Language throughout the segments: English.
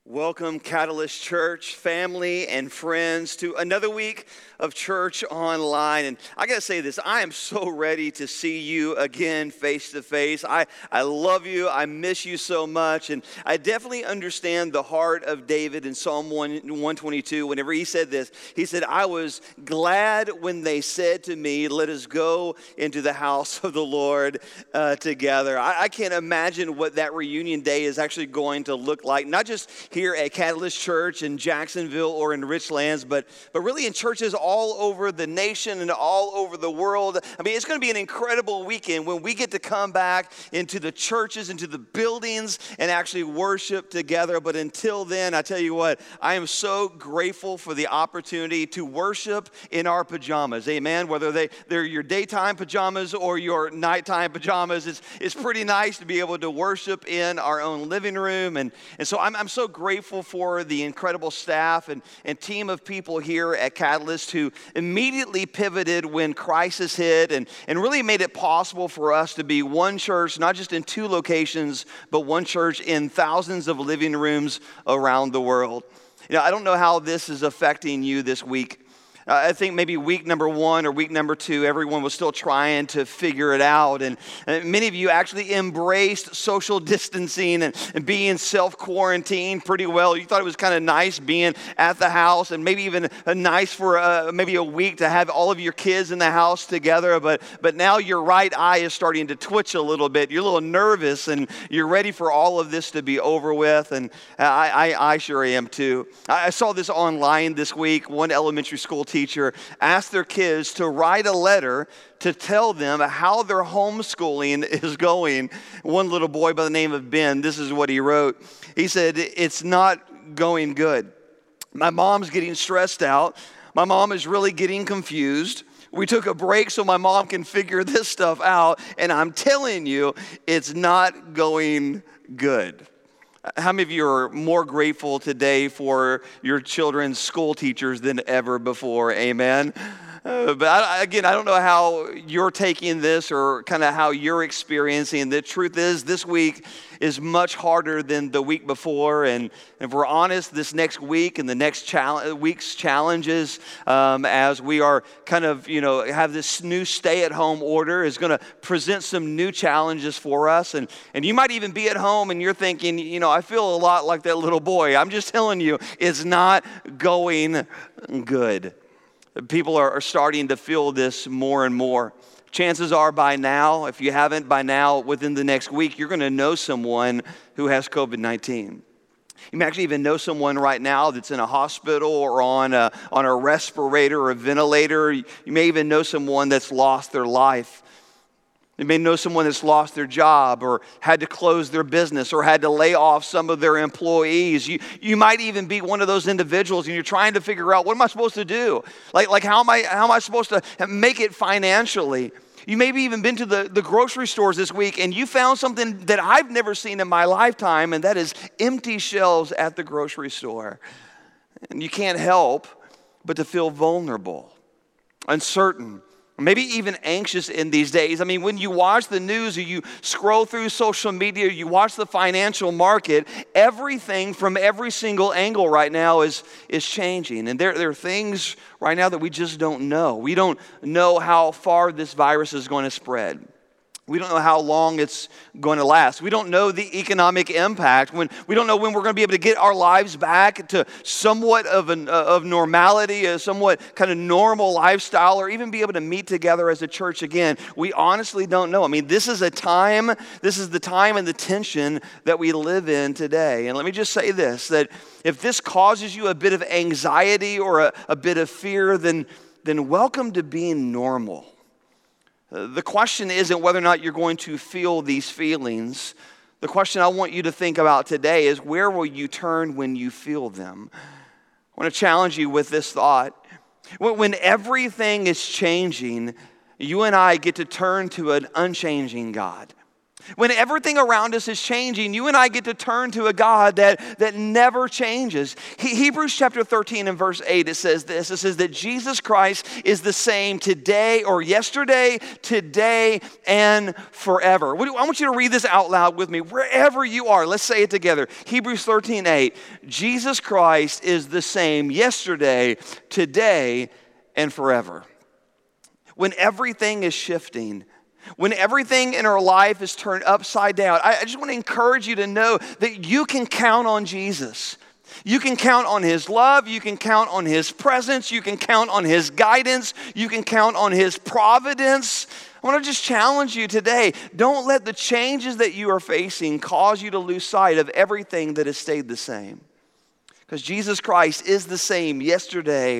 Welcome, Catalyst Church family and friends, to another week of church online. And I got to say this, I am so ready to see you again face to face. I love you. I miss you so much. And I definitely understand the heart of David in Psalm 122 whenever he said this. He said, I was glad when they said to me, let us go into the house of the Lord together. I can't imagine what that reunion day is actually going to look like, not just here at Catalyst Church in Jacksonville or in Richlands, but really in churches all over the nation and all over the world. I mean, it's going to be an incredible weekend when we get to come back into the churches, into the buildings, and actually worship together. But until then, I tell you what, I am so grateful for the opportunity to worship in our pajamas. Amen. Whether they're your daytime pajamas or your nighttime pajamas, it's pretty nice to be able to worship in our own living room. And so I'm so grateful for the incredible staff and team of people here at Catalyst who immediately pivoted when crisis hit and really made it possible for us to be one church, not just in two locations, but one church in thousands of living rooms around the world. You know, I don't know how this is affecting you this week. I think maybe week number 1 or week number 2, everyone was still trying to figure it out. And many of you actually embraced social distancing and being self-quarantined pretty well. You thought it was kind of nice being at the house and maybe even nice for maybe a week to have all of your kids in the house together. But now your right eye is starting to twitch a little bit. You're a little nervous and you're ready for all of this to be over with. And I sure am too. I saw this online this week. One elementary school teacher asked their kids to write a letter to tell them how their homeschooling is going. One little boy by the name of Ben, this is what he wrote. He said, "It's not going good. My mom's getting stressed out. My mom is really getting confused. We took a break so my mom can figure this stuff out. And I'm telling you, it's not going good." How many of you are more grateful today for your children's school teachers than ever before? Amen. But I don't know how you're taking this or kind of how you're experiencing. The truth is, this week is much harder than the week before. And if we're honest, this next week and the next week's challenges, as we are kind of, have this new stay-at-home order, is going to present some new challenges for us. And you might even be at home and you're thinking, I feel a lot like that little boy. I'm just telling you, it's not going good. People are starting to feel this more and more. Chances are by now, if you haven't by now, within the next week, you're going to know someone who has COVID-19. You may actually even know someone right now that's in a hospital or on a respirator or a ventilator. You may even know someone that's lost their life. You may know someone that's lost their job or had to close their business or had to lay off some of their employees. You might even be one of those individuals and you're trying to figure out, what am I supposed to do? Like how am I supposed to make it financially? You may have even been to the grocery stores this week and you found something that I've never seen in my lifetime, and that is empty shelves at the grocery store. And you can't help but to feel vulnerable, uncertain, maybe even anxious in these days. I mean, when you watch the news or you scroll through social media, you watch the financial market, everything from every single angle right now is changing. And there are things right now that we just don't know. We don't know how far this virus is going to spread. We don't know how long it's going to last. We don't know the economic impact. We don't know when we're going to be able to get our lives back to somewhat of normality, a somewhat kind of normal lifestyle, or even be able to meet together as a church again. We honestly don't know. I mean, this is the time and the tension that we live in today. And let me just say this, that if this causes you a bit of anxiety or a bit of fear, then welcome to being normal. The question isn't whether or not you're going to feel these feelings. The question I want you to think about today is, where will you turn when you feel them? I want to challenge you with this thought. When everything is changing, you and I get to turn to an unchanging God. When everything around us is changing, you and I get to turn to a God that never changes. Hebrews chapter 13 and verse 8, it says this. It says that Jesus Christ is the same today or yesterday, today, and forever. I want you to read this out loud with me. Wherever you are, let's say it together. Hebrews 13, 8. Jesus Christ is the same yesterday, today, and forever. When everything is shifting, when everything in our life is turned upside down, I just want to encourage you to know that you can count on Jesus. You can count on His love. You can count on His presence. You can count on His guidance. You can count on His providence. I want to just challenge you today. Don't let the changes that you are facing cause you to lose sight of everything that has stayed the same. Because Jesus Christ is the same yesterday,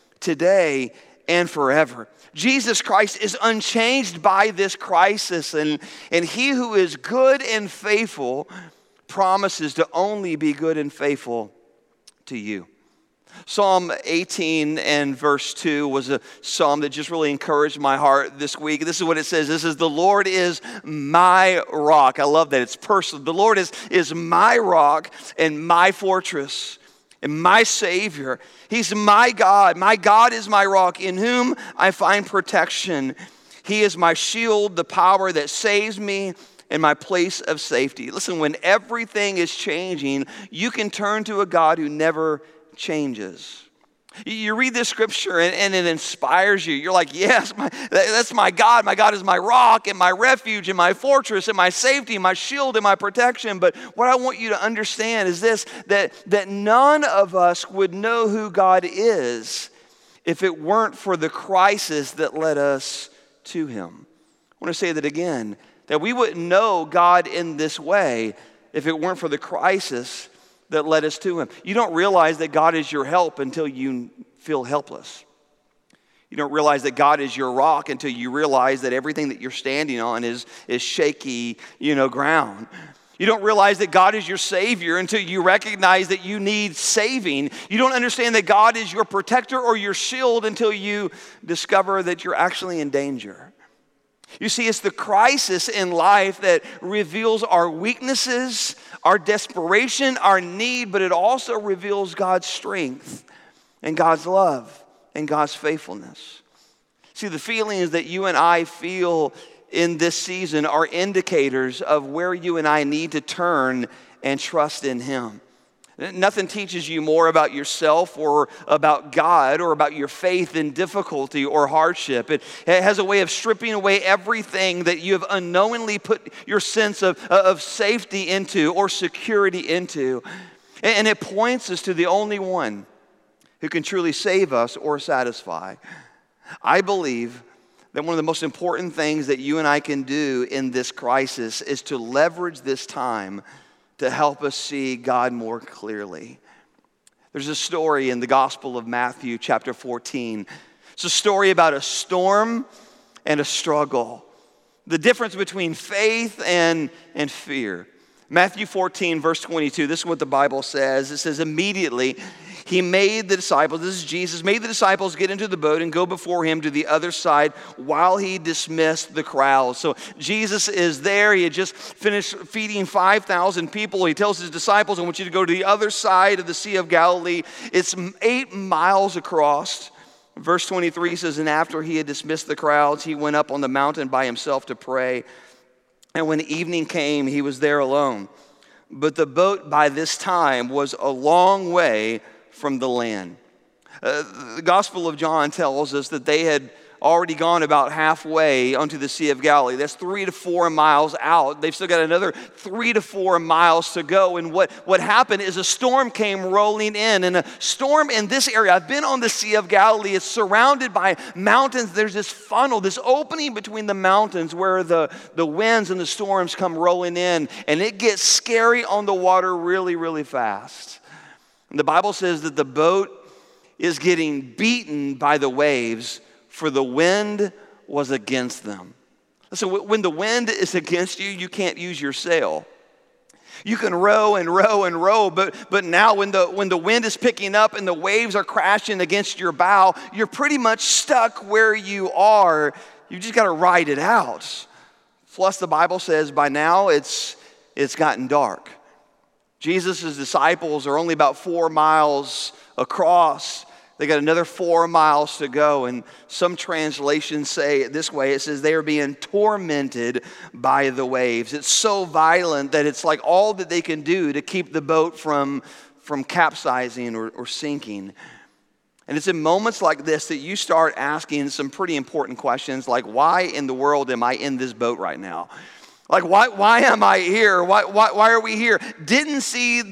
today, and forever. Jesus Christ is unchanged by this crisis, and He who is good and faithful promises to only be good and faithful to you. Psalm 18 and verse 2 was a psalm that just really encouraged my heart this week. This is what it says. This is, the Lord is my rock. I love that. It's personal. The Lord is my rock and my fortress and my Savior. He's my God. My God is my rock, in whom I find protection. He is my shield, the power that saves me, and my place of safety. Listen, when everything is changing, you can turn to a God who never changes. You read this scripture and it inspires you. You're like, yes, that's my God. My God is my rock and my refuge and my fortress and my safety, my shield and my protection. But what I want you to understand is this, that none of us would know who God is if it weren't for the crisis that led us to Him. I want to say that again, that we wouldn't know God in this way if it weren't for the crisis that led us to Him. You don't realize that God is your help until you feel helpless. You don't realize that God is your rock until you realize that everything that you're standing on is shaky, ground. You don't realize that God is your Savior until you recognize that you need saving. You don't understand that God is your protector or your shield until you discover that you're actually in danger. You see, it's the crisis in life that reveals our weaknesses, our desperation, our need, but it also reveals God's strength and God's love and God's faithfulness. See, the feelings that you and I feel in this season are indicators of where you and I need to turn and trust in Him. Nothing teaches you more about yourself or about God or about your faith in difficulty or hardship. It has a way of stripping away everything that you have unknowingly put your sense of safety into or security into. And it points us to the only one who can truly save us or satisfy. I believe that one of the most important things that you and I can do in this crisis is to leverage this time to help us see God more clearly. There's a story in the Gospel of Matthew, chapter 14. It's a story about a storm and a struggle. The difference between faith and fear. Matthew 14, verse 22, this is what the Bible says. It says, immediately He made the disciples, this is Jesus, made the disciples get into the boat and go before Him to the other side while He dismissed the crowd. So Jesus is there. He had just finished feeding 5,000 people. He tells His disciples, I want you to go to the other side of the Sea of Galilee. It's 8 miles across. Verse 23 says, and after He had dismissed the crowds, He went up on the mountain by Himself to pray. And when evening came, He was there alone. But the boat by this time was a long way from the land. The Gospel of John tells us that they had already gone about halfway onto the Sea of Galilee. That's 3 to 4 miles out. They've still got another 3 to 4 miles to go. And what happened is a storm came rolling in. And a storm in this area, I've been on the Sea of Galilee. It's surrounded by mountains. There's this funnel, this opening between the mountains where the winds and the storms come rolling in. And it gets scary on the water really, really fast. And the Bible says that the boat is getting beaten by the waves, for the wind was against them. So when the wind is against you, you can't use your sail. You can row and row and row, but now when the wind is picking up and the waves are crashing against your bow, you're pretty much stuck where you are. You just got to ride it out. Plus, the Bible says by now it's gotten dark. Jesus' disciples are only about 4 miles across. They got another 4 miles to go. And some translations say it this way. It says they are being tormented by the waves. It's so violent that it's like all that they can do to keep the boat from capsizing or sinking. And it's in moments like this that you start asking some pretty important questions, like, why in the world am I in this boat right now? Like, why am I here? Why are we here? Didn't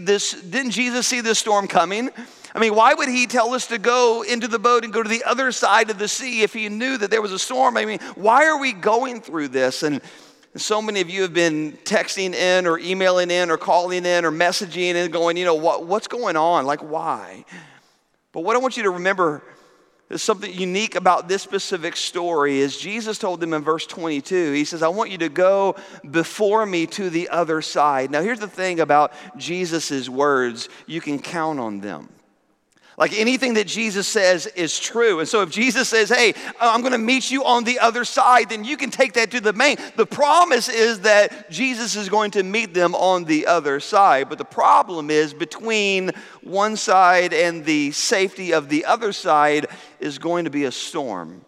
Jesus see this storm coming? I mean, why would he tell us to go into the boat and go to the other side of the sea if he knew that there was a storm? I mean, why are we going through this? And so many of you have been texting in or emailing in or calling in or messaging and going, what's going on? Like, why? But what I want you to remember is something unique about this specific story is Jesus told them in verse 22, he says, I want you to go before me to the other side. Now, here's the thing about Jesus' words. You can count on them. Like anything that Jesus says is true. And so if Jesus says, hey, I'm going to meet you on the other side, then you can take that to the bank. The promise is that Jesus is going to meet them on the other side. But the problem is between one side and the safety of the other side is going to be a storm.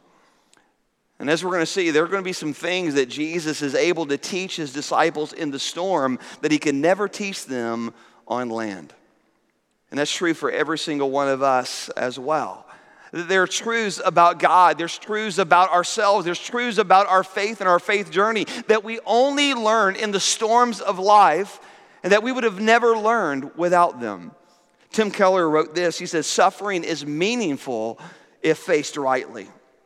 And as we're going to see, there are going to be some things that Jesus is able to teach his disciples in the storm that he can never teach them on land. And that's true for every single one of us as well. There are truths about God. There's truths about ourselves. There's truths about our faith and our faith journey that we only learn in the storms of life and that we would have never learned without them. Tim Keller wrote this. He says, suffering is meaningful if faced rightly.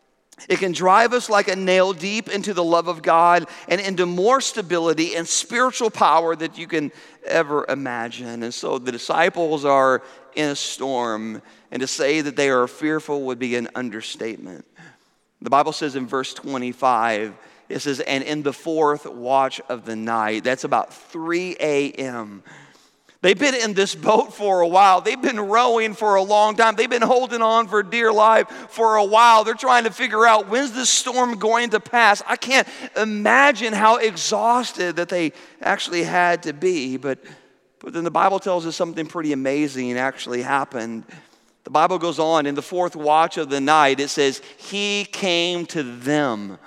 It can drive us like a nail deep into the love of God and into more stability and spiritual power that you can ever imagine. And so the disciples are in a storm, and to say that they are fearful would be an understatement. The Bible says in verse 25, it says, and in the fourth watch of the night, that's about 3 a.m., they've been in this boat for a while. They've been rowing for a long time. They've been holding on for dear life for a while. They're trying to figure out, when's this storm going to pass? I can't imagine how exhausted that they actually had to be. But then the Bible tells us something pretty amazing actually happened. The Bible goes on, in the fourth watch of the night, it says, he came to them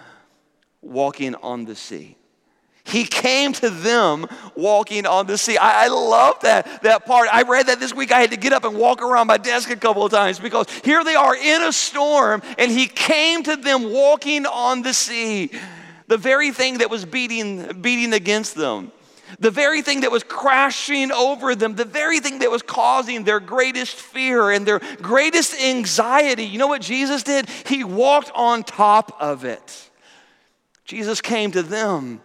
walking on the sea. He came to them walking on the sea. I love that part. I read that this week. I had to get up and walk around my desk a couple of times because here they are in a storm, and he came to them walking on the sea. The very thing that was beating against them, the very thing that was crashing over them, the very thing that was causing their greatest fear and their greatest anxiety. You know what Jesus did? He walked on top of it. Jesus came to them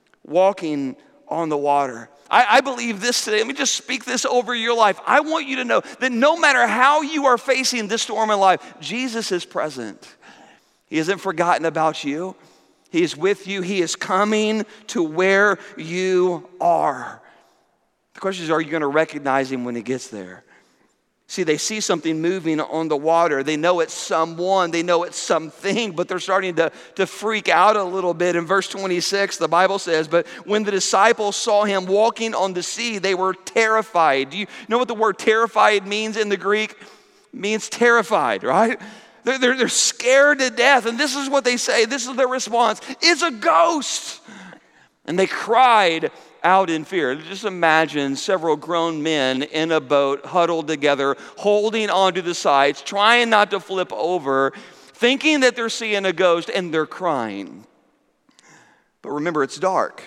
walking on the water. I believe this today. Let me just speak this over your life. I want you to know that no matter how you are facing this storm in life, Jesus is present. He hasn't forgotten about you. He is with you. He is coming to where you are. The question is, are you going to recognize him when he gets there? See, they see something moving on the water. They know it's someone. They know it's something, but they're starting to freak out a little bit. In verse 26, the Bible says, but when the disciples saw him walking on the sea, they were terrified. Do you know what the word terrified means in the Greek? It means terrified, right? They're scared to death. And this is what they say. This is their response. It's a ghost. And they cried out in fear. Just imagine several grown men in a boat huddled together, holding onto the sides, trying not to flip over, thinking that they're seeing a ghost, and they're crying. But remember, it's dark.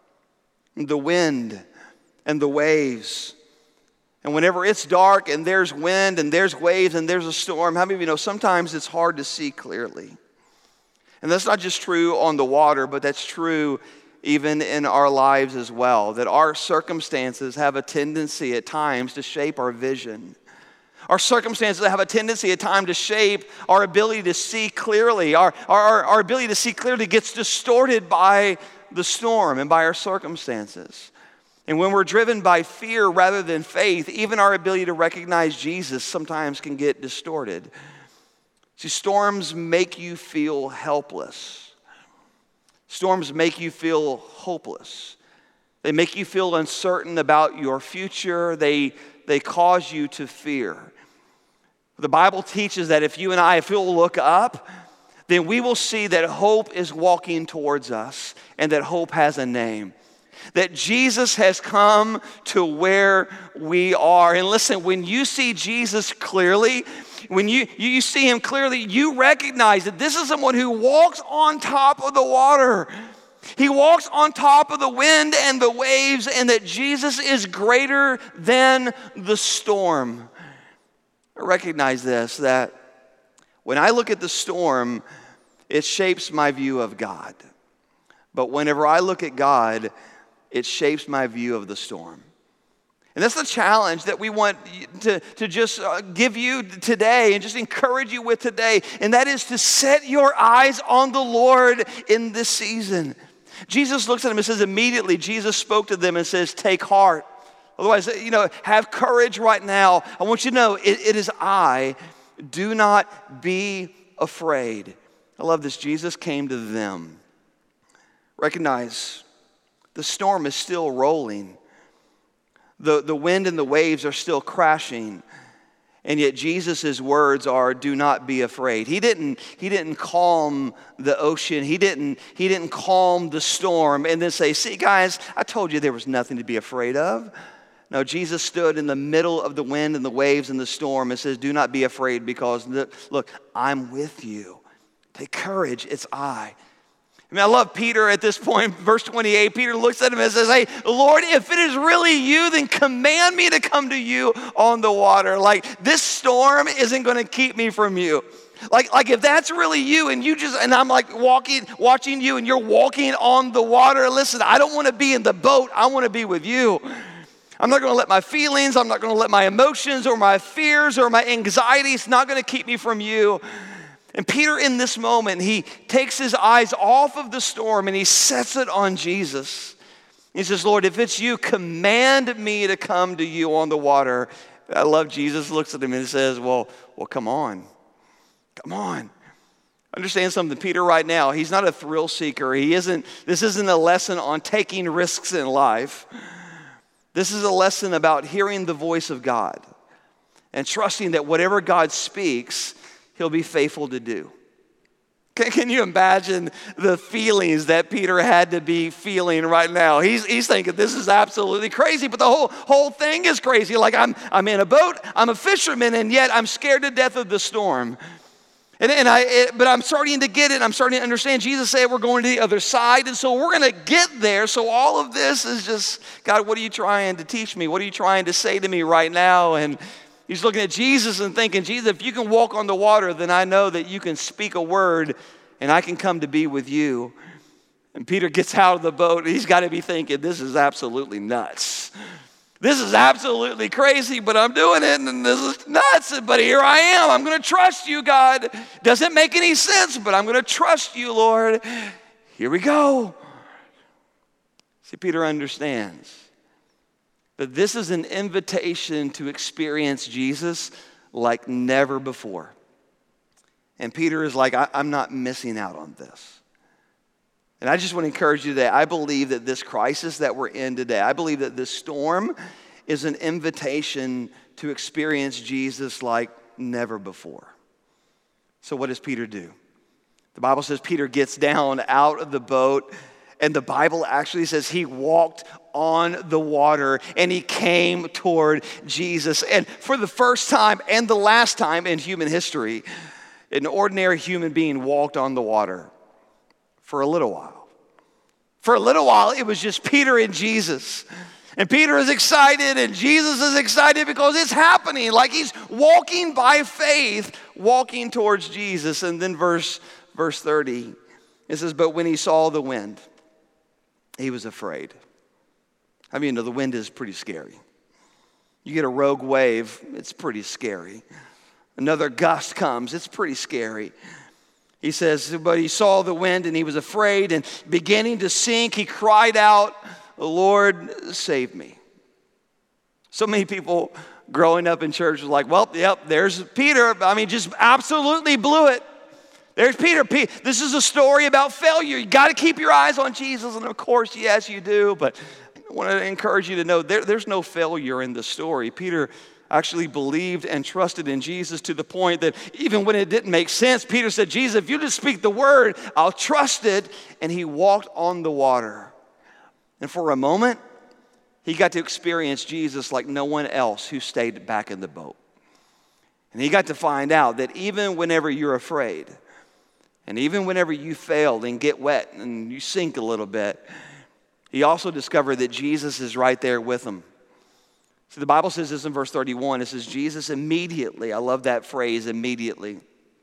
The wind and the waves. And whenever it's dark and there's wind and there's waves and there's a storm, how many of you know sometimes it's hard to see clearly? And that's not just true on the water, but that's true even in our lives as well, that our circumstances have a tendency at times to shape our vision. Our circumstances have a tendency at times to shape our ability to see clearly. Our ability to see clearly gets distorted by the storm and by our circumstances. And when we're driven by fear rather than faith, even our ability to recognize Jesus sometimes can get distorted. See, storms make you feel helpless. Storms make you feel hopeless. They make you feel uncertain about your future. They cause you to fear. The Bible teaches that if we'll look up, then we will see that hope is walking towards us and that hope has a name. That Jesus has come to where we are. And listen, when you see Jesus clearly, when you see him clearly, you recognize that this is someone who walks on top of the water. He walks on top of the wind and the waves, and that Jesus is greater than the storm. I recognize this, that when I look at the storm, it shapes my view of God. But whenever I look at God, it shapes my view of the storm. And that's the challenge that we want to just give you today and just encourage you with today. And that is to set your eyes on the Lord in this season. Jesus looks at them and says, immediately Jesus spoke to them and says, take heart. Otherwise, have courage right now. I want you to know it is I. Do not be afraid. I love this. Jesus came to them. Recognize the storm is still rolling. The wind and the waves are still crashing. And yet Jesus' words are, do not be afraid. He didn't calm the ocean. He didn't calm the storm and then say, see guys, I told you there was nothing to be afraid of. No, Jesus stood in the middle of the wind and the waves and the storm and says, do not be afraid because look, I'm with you. Take courage, it's I. I love Peter at this point, verse 28. Peter looks at him and says, hey, Lord, if it is really you, then command me to come to you on the water. Like, this storm isn't going to keep me from you. Like if that's really you and I'm like watching you and you're walking on the water, listen, I don't want to be in the boat. I want to be with you. I'm not going to let my feelings, I'm not going to let my emotions or my fears or my anxieties not going to keep me from you. And Peter, in this moment, he takes his eyes off of the storm and he sets it on Jesus. He says, Lord, if it's you, command me to come to you on the water. I love Jesus looks at him and says, well, come on. Come on. Understand something, Peter right now, he's not a thrill seeker. This isn't a lesson on taking risks in life. This is a lesson about hearing the voice of God and trusting that whatever God speaks, he'll be faithful to do. Can you imagine the feelings that Peter had to be feeling right now? He's thinking this is absolutely crazy, but the whole thing is crazy. Like I'm in a boat, I'm a fisherman, and yet I'm scared to death of the storm. But I'm starting to get it. I'm starting to understand. Jesus said we're going to the other side, and so we're going to get there. So all of this is just, God, what are you trying to teach me? What are you trying to say to me right now? And he's looking at Jesus and thinking, Jesus, if you can walk on the water, then I know that you can speak a word and I can come to be with you. And Peter gets out of the boat and he's got to be thinking, this is absolutely nuts. This is absolutely crazy, but I'm doing it and this is nuts. But here I am. I'm going to trust you, God. Doesn't make any sense, but I'm going to trust you, Lord. Here we go. See, Peter understands that this is an invitation to experience Jesus like never before. And Peter is like, I'm not missing out on this. And I just want to encourage you today. I believe that this crisis that we're in today, I believe that this storm is an invitation to experience Jesus like never before. So what does Peter do? The Bible says Peter gets down out of the boat, and the Bible actually says he walked on the water and he came toward Jesus. And for the first time and the last time in human history, an ordinary human being walked on the water for a little while. For a little while, it was just Peter and Jesus. And Peter is excited and Jesus is excited because it's happening. Like he's walking by faith, walking towards Jesus. And then verse 30, it says, but when he saw the wind, he was afraid. I mean, the wind is pretty scary. You get a rogue wave, it's pretty scary. Another gust comes, it's pretty scary. He says, but he saw the wind and he was afraid, and beginning to sink, he cried out, Lord, save me. So many people growing up in church was like, well, yep, there's Peter. I mean, just absolutely blew it. There's Peter. This is a story about failure. You got to keep your eyes on Jesus. And of course, yes, you do. But I want to encourage you to know there's no failure in the story. Peter actually believed and trusted in Jesus to the point that even when it didn't make sense, Peter said, Jesus, if you just speak the word, I'll trust it. And he walked on the water. And for a moment, he got to experience Jesus like no one else who stayed back in the boat. And he got to find out that even whenever you're afraid, and even whenever you fail and get wet and you sink a little bit, he also discovered that Jesus is right there with him. See, the Bible says this in verse 31. It says, Jesus immediately, I love that phrase, immediately,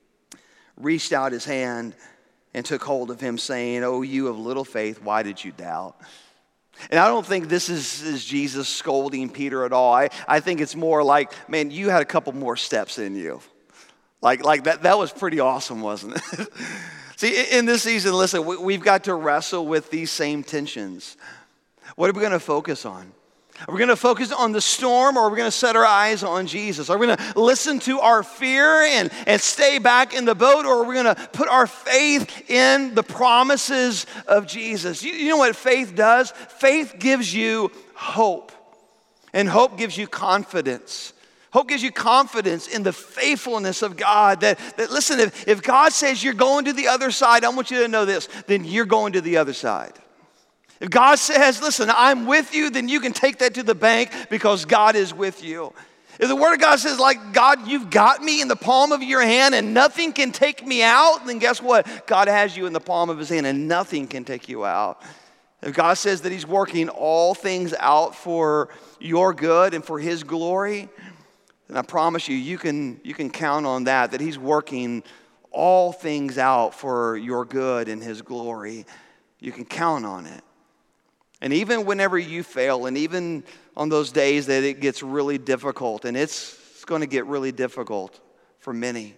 reached out his hand and took hold of him, saying, "Oh, you of little faith, why did you doubt?" And I don't think this is Jesus scolding Peter at all. I think it's more like, man, you had a couple more steps in you. Like that was pretty awesome, wasn't it? See, in this season, listen, we've got to wrestle with these same tensions. What are we going to focus on? Are we going to focus on the storm, or are we going to set our eyes on Jesus? Are we going to listen to our fear and stay back in the boat, or are we going to put our faith in the promises of Jesus? You know what faith does? Faith gives you hope, and hope gives you confidence. Hope gives you confidence in the faithfulness of God. That listen, if God says you're going to the other side, I want you to know this, then you're going to the other side. If God says, listen, I'm with you, then you can take that to the bank because God is with you. If the Word of God says, like, God, you've got me in the palm of your hand and nothing can take me out, then guess what? God has you in the palm of his hand and nothing can take you out. If God says that he's working all things out for your good and for his glory, then I promise you, you can count on that he's working all things out for your good and his glory. You can count on it. And even whenever you fail, and even on those days that it gets really difficult, and it's going to get really difficult for many,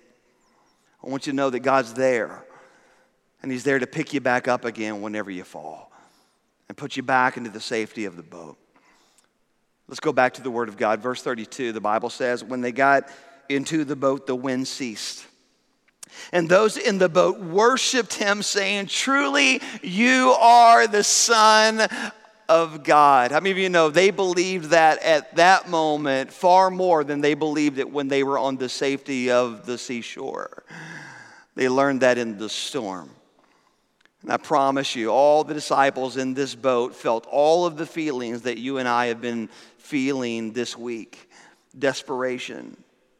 I want you to know that God's there, and he's there to pick you back up again whenever you fall and put you back into the safety of the boat. Let's go back to the Word of God. Verse 32, the Bible says, when they got into the boat, the wind ceased. And those in the boat worshiped him, saying, truly, you are the Son of God. How many of you know they believed that at that moment far more than they believed it when they were on the safety of the seashore? They learned that in the storm. And I promise you, all the disciples in this boat felt all of the feelings that you and I have been feeling this week. Desperation,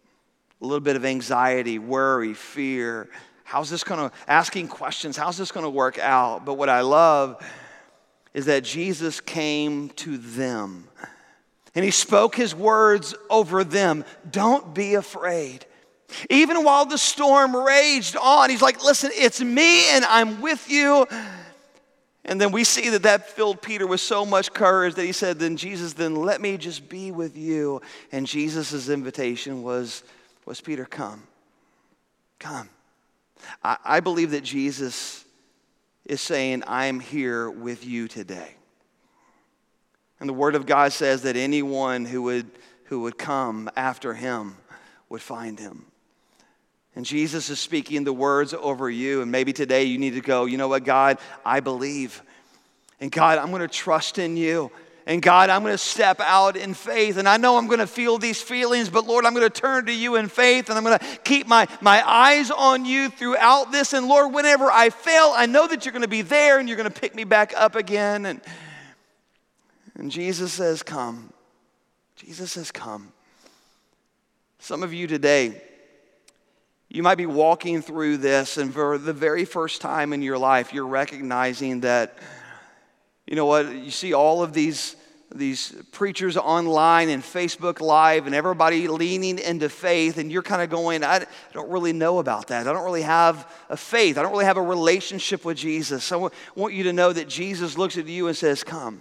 a little bit of anxiety, worry, fear. Asking questions, how's this going to work out? But what I love is that Jesus came to them and he spoke his words over them. Don't be afraid. Even while the storm raged on, he's like, listen, it's me and I'm with you. And then we see that filled Peter with so much courage that he said, then Jesus, then let me just be with you. And Jesus' invitation was Peter, come. I believe that Jesus is saying, I'm here with you today. And the Word of God says that anyone who would come after him would find him. And Jesus is speaking the words over you. And maybe today you need to go, you know what, God, I believe. And God, I'm going to trust in you. And God, I'm going to step out in faith. And I know I'm going to feel these feelings, but Lord, I'm going to turn to you in faith. And I'm going to keep my eyes on you throughout this. And Lord, whenever I fail, I know that you're going to be there and you're going to pick me back up again. And Jesus says, come. Jesus says, come. Some of you today, you might be walking through this, and for the very first time in your life, you're recognizing that, you know what, you see all of these preachers online and Facebook Live and everybody leaning into faith, and you're kind of going, I don't really know about that. I don't really have a faith. I don't really have a relationship with Jesus. So I want you to know that Jesus looks at you and says, come.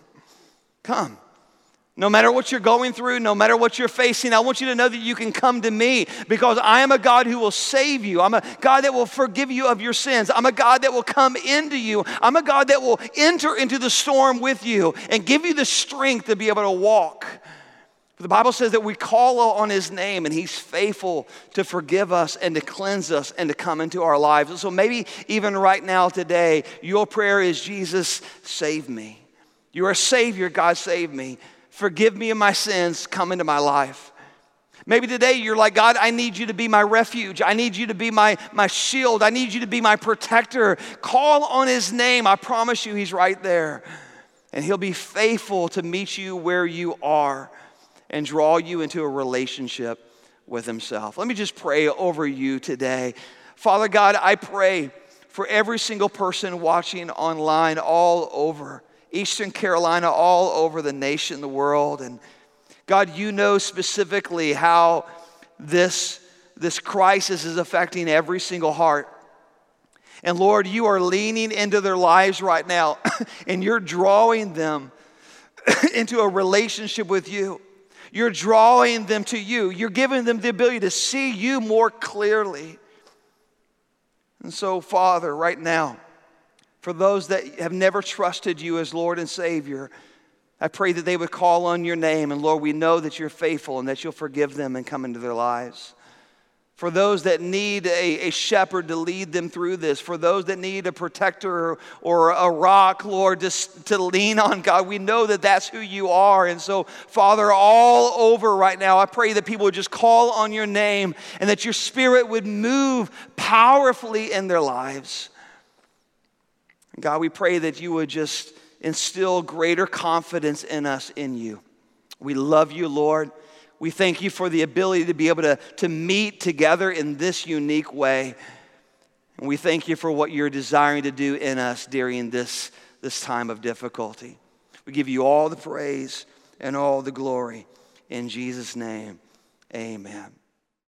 No matter what you're going through, no matter what you're facing, I want you to know that you can come to me because I am a God who will save you. I'm a God that will forgive you of your sins. I'm a God that will come into you. I'm a God that will enter into the storm with you and give you the strength to be able to walk The Bible says that we call on his name and he's faithful to forgive us and to cleanse us and to come into our lives. And so maybe even right now today, your prayer is, Jesus, save me. You're a Savior, God, save me. Forgive me of my sins, come into my life. Maybe today you're like, God, I need you to be my refuge. I need you to be my shield. I need you to be my protector. Call on his name. I promise you he's right there. And he'll be faithful to meet you where you are and draw you into a relationship with himself. Let me just pray over you today. Father God, I pray for every single person watching online all over Eastern Carolina, all over the nation, the world. And God, you know specifically how this crisis is affecting every single heart. And Lord, you are leaning into their lives right now and you're drawing them into a relationship with you. You're drawing them to you. You're giving them the ability to see you more clearly. And so, Father, right now, for those that have never trusted you as Lord and Savior, I pray that they would call on your name. And Lord, we know that you're faithful and that you'll forgive them and come into their lives. For those that need a shepherd to lead them through this, for those that need a protector or a rock, Lord, just to lean on, God, we know that that's who you are. And so, Father, all over right now, I pray that people would just call on your name and that your Spirit would move powerfully in their lives. And God, we pray that you would just instill greater confidence in us in you. We love you, Lord. We thank you for the ability to be able to meet together in this unique way. And we thank you for what you're desiring to do in us during this time of difficulty. We give you all the praise and all the glory. In Jesus' name, amen.